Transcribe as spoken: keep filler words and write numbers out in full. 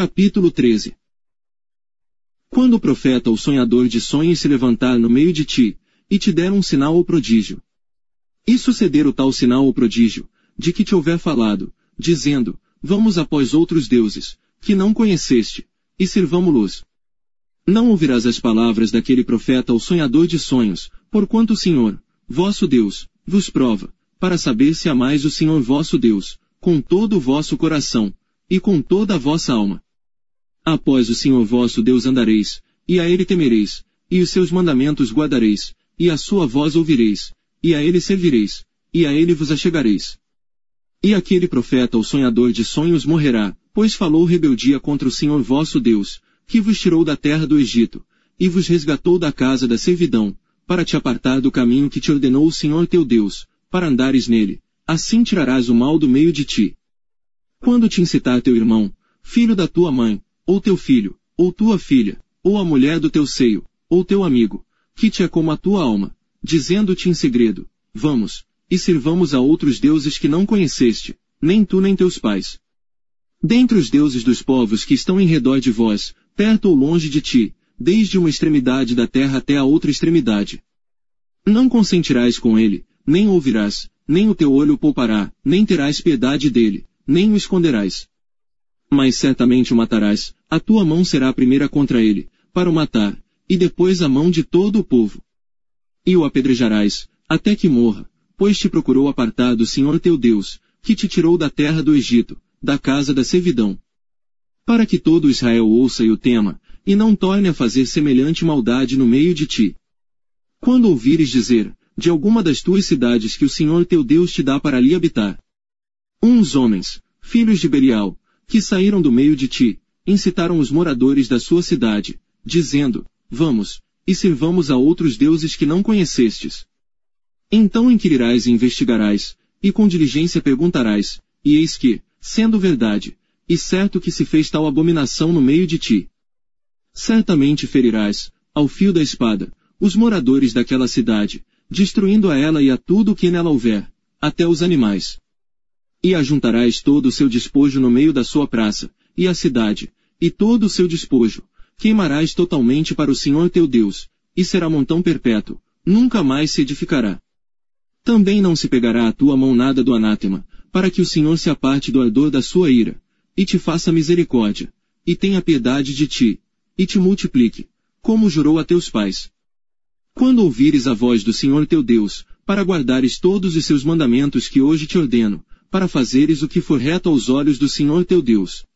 Capítulo treze. Quando o profeta ou sonhador de sonhos se levantar no meio de ti, e te der um sinal ou prodígio, e suceder o tal sinal ou prodígio, de que te houver falado, dizendo, vamos após outros deuses, que não conheceste, e sirvamo-los. Não ouvirás as palavras daquele profeta ou sonhador de sonhos, porquanto o Senhor, vosso Deus, vos prova, para saber se amais o Senhor vosso Deus, com todo o vosso coração, e com toda a vossa alma. Após o Senhor vosso Deus andareis, e a Ele temereis, e os seus mandamentos guardareis, e a sua voz ouvireis, e a Ele servireis, e a Ele vos achegareis. E aquele profeta ou sonhador de sonhos morrerá, pois falou rebeldia contra o Senhor vosso Deus, que vos tirou da terra do Egito, e vos resgatou da casa da servidão, para te apartar do caminho que te ordenou o Senhor teu Deus, para andares nele, assim tirarás o mal do meio de ti. Quando te incitar teu irmão, filho da tua mãe, ou teu filho, ou tua filha, ou a mulher do teu seio, ou teu amigo, que te é como a tua alma, dizendo-te em segredo, vamos, e sirvamos a outros deuses que não conheceste, nem tu nem teus pais. Dentre os deuses dos povos que estão em redor de vós, perto ou longe de ti, desde uma extremidade da terra até a outra extremidade. Não consentirás com ele, nem ouvirás, nem o teu olho poupará, nem terás piedade dele, nem o esconderás. Mas certamente o matarás, a tua mão será a primeira contra ele, para o matar, e depois a mão de todo o povo. E o apedrejarás, até que morra, pois te procurou apartar do Senhor teu Deus, que te tirou da terra do Egito, da casa da servidão. Para que todo Israel ouça e o tema, e não torne a fazer semelhante maldade no meio de ti. Quando ouvires dizer, de alguma das tuas cidades que o Senhor teu Deus te dá para ali habitar, uns homens, filhos de Belial, que saíram do meio de ti, incitaram os moradores da sua cidade, dizendo, vamos, e sirvamos a outros deuses que não conhecestes. Então inquirirás e investigarás, e com diligência perguntarás, e eis que, sendo verdade, e certo que se fez tal abominação no meio de ti, certamente ferirás, ao fio da espada, os moradores daquela cidade, destruindo a ela e a tudo o que nela houver, até os animais. E ajuntarás todo o seu despojo no meio da sua praça, e a cidade, e todo o seu despojo, queimarás totalmente para o Senhor teu Deus, e será montão perpétuo, nunca mais se edificará. Também não se pegará à tua mão nada do anátema, para que o Senhor se aparte do ardor da sua ira, e te faça misericórdia, e tenha piedade de ti, e te multiplique, como jurou a teus pais. Quando ouvires a voz do Senhor teu Deus, para guardares todos os seus mandamentos que hoje te ordeno, para fazeres o que for reto aos olhos do Senhor teu Deus,